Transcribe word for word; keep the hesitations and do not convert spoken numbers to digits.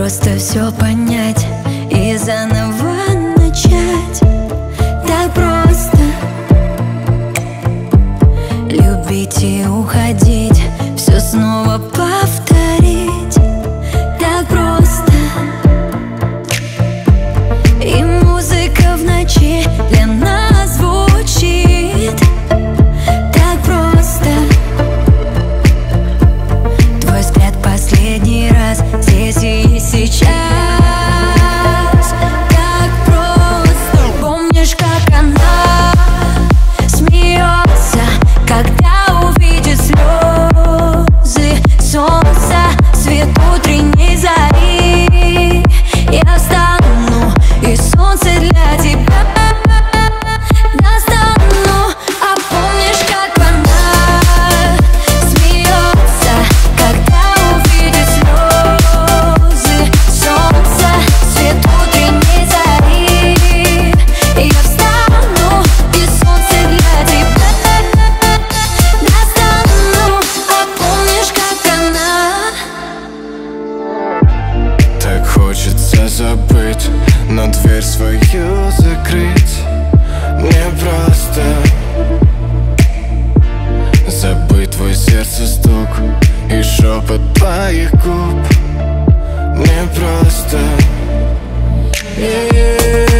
просто все понять и заново начать. Так просто любить и уходить, все снова повторить. Так просто. И музыка в ночи для нас звучит. Так просто. Твой взгляд последний раз здесь и сейчас. Так просто. Помнишь, как она смеется, когда увидит слезы солнца, свет утренней зари? Я стану и солнце для тебя достану. А помнишь, как она смеется, когда увидит слезы солнца, свет утренней зари? Я встану и солнце для тебя достану. А помнишь, как она? Так хочется забыть, но дверь свою закрыть. Мне просто забыть твой сердце стук и шепот твоих губ. Мне просто yeah.